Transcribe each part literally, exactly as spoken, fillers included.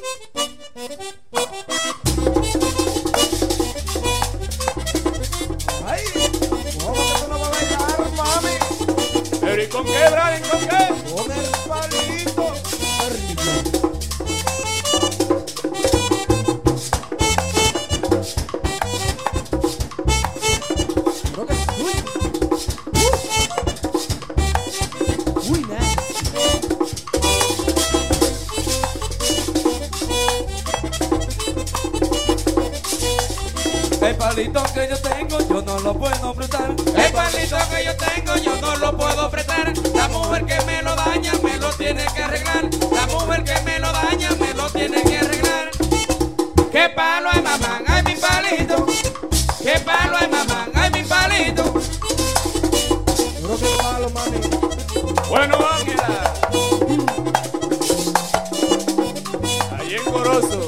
Ay, ¿cómo que tú no vas a bailar, mami? ¿Pero y con qué, Brian? ¿Con qué? Con el palito. Creo que es uy. Uh. Uy, man. El palito que yo tengo, yo no lo puedo prestar. El palito que yo tengo, yo no lo puedo prestar. La mujer que me lo daña, me lo tiene que arreglar. La mujer que me lo daña, me lo tiene que arreglar. ¿Qué palo hay, mamá? ¡Ay, mi palito! ¿Qué palo hay, mamá? ¡Ay, mi palito! Creo que es malo, mami. Bueno, Ángela. Ahí en Corozo.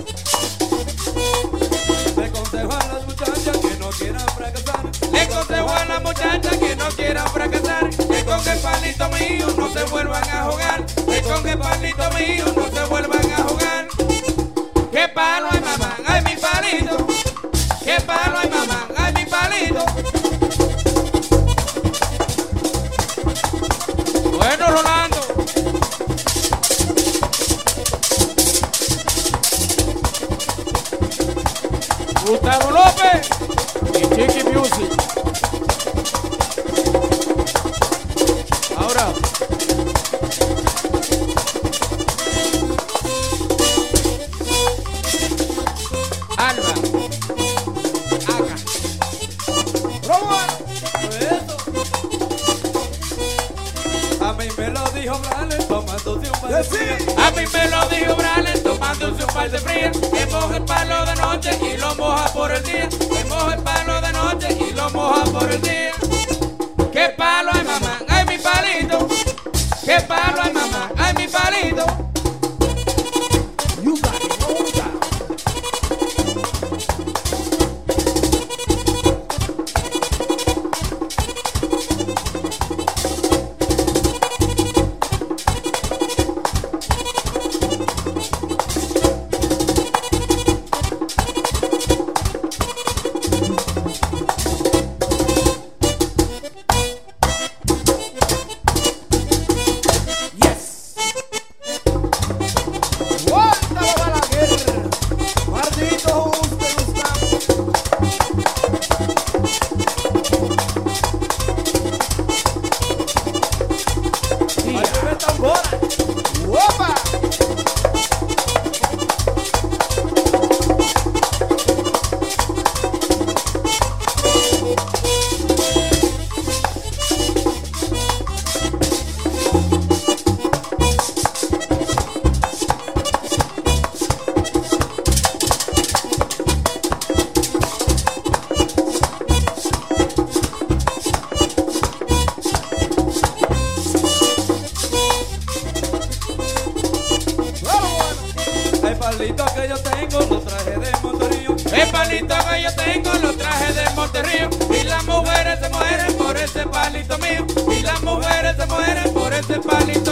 Le consejo a las muchachas que no quieran fracasar. Le consejo a las muchachas que no quieran fracasar, que con el palito mío no se vuelvan a jugar, que con el palito mío no se vuelvan a jugar. ¿Qué palo hay, mamá? ¡Ay, mi palito! ¿Qué palo hay, mamá? ¡Ay, mi palito! Bueno, Rolando. Gustavo López y Chiqui Music. Ahora, Alba. Acá. Eso. A mí me lo dijo Brian tomándose un par de frías. A mí me lo dijo Brian tomándose un par de frías. Que moja el palo de noche y lo moja por el día. Que moja el palo de noche y lo moja por el día. ¿Qué palo hay, mamá? ¡Ay, mi palito! ¿Qué palo hay, mamá? ¡Ay, mi palito! You got it, no doubt. Suéltalo, Balaguer. Maldito usted, Gustavo. Ahí me tambora. ¡Opa! El palito que yo tengo lo traje de Monterío. El palito que yo tengo lo traje de Monterrío. Y las mujeres se mueren por ese palito mío. Y las mujeres se mueren por ese palito